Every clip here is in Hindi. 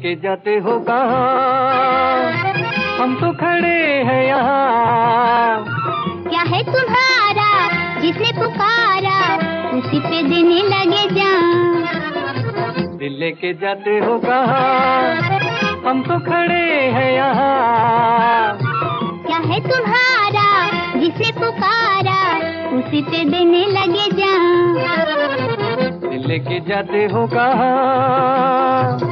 लेके जाते हो कहाँ, हम तो खड़े हैं यहाँ। क्या है तुम्हारा जिसने पुकारा, उसी पे देने लगे जान। दिल लेके जाते हो कहाँ, हम तो खड़े हैं यहाँ। क्या है तुम्हारा जिसने पुकारा, उसी पे देने लगे जान। दिल लेके जाते हो कहाँ।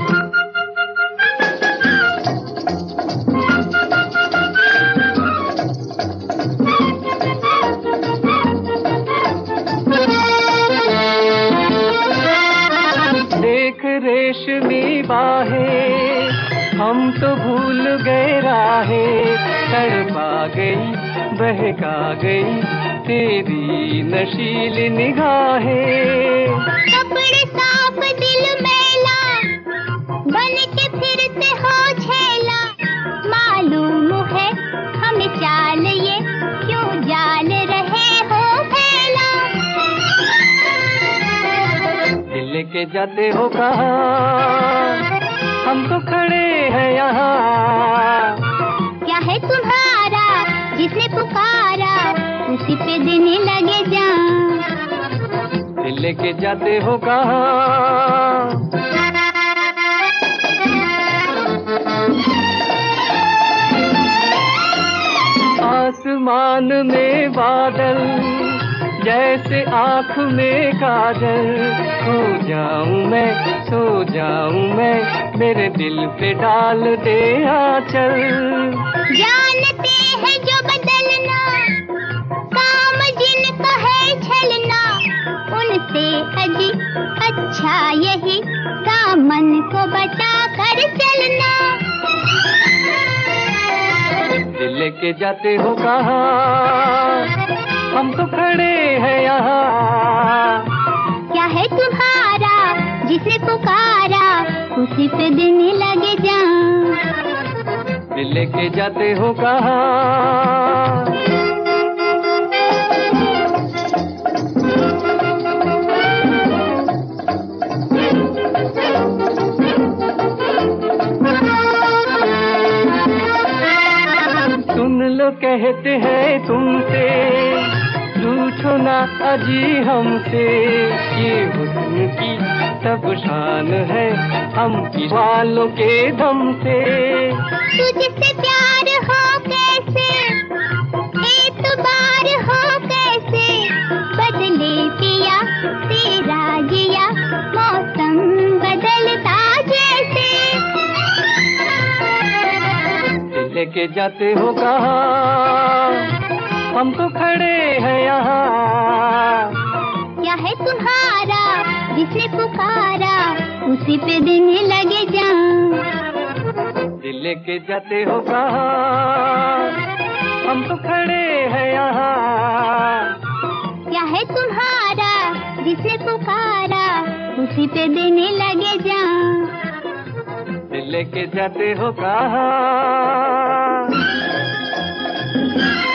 देख रेशमी बाहें, हम तो भूल गए राहें। तड़पा गई बहका गई तेरी नशीली निगाहें। कपड़े साफ दिल मैला, बन के फिरते हो छेला। मालूम है हमें चाल ये, क्यों जाल रहे हो फैला। दिल लेके जाते हो कहाँ, हम तो खड़े हैं यहाँ। क्या है तुम्हारा जिसने पुकारा, उसी पे देने लगे जान। दिल लेके जाते हो कहाँ। आसमान में बादल, जैसे आँख में काजल। सो जाऊं मैं, मेरे दिल पे डाल दे आंचल। जानते हैं जो बदलना, काम जिनका है छलना। उनसे अजी अच्छा यही, दामन को बचा कर चलना। दिल लेके जाते हो कहाँ, हम तो खड़े हैं यहाँ। क्या है तुम्हारा जिसे पुकारा, उसी पे देने लगे जान। दिल लेके जाते हो कहाँ। सुन लो कहते हैं तुमसे, रूठो ना अजी हमसे। ये हुस्न की सब शान है, हम वालों के दम से। तुझसे प्यार हो कैसे, एतबार हो कैसे। बदले पिया तेरा जिया, मौसम बदलता जैसे। दिल लेके जाते हो कहाँ, हम तो खड़े हैं यहाँ। क्या है तुम्हारा जिसे पुकारा, उसी पे देने लगे जान। दिल लेके जाते हो कहाँ, हम तो खड़े हैं यहाँ। क्या है तुम्हारा जिसे पुकारा, उसी पे देने लगे जान। दिल लेके जाते हो कहाँ।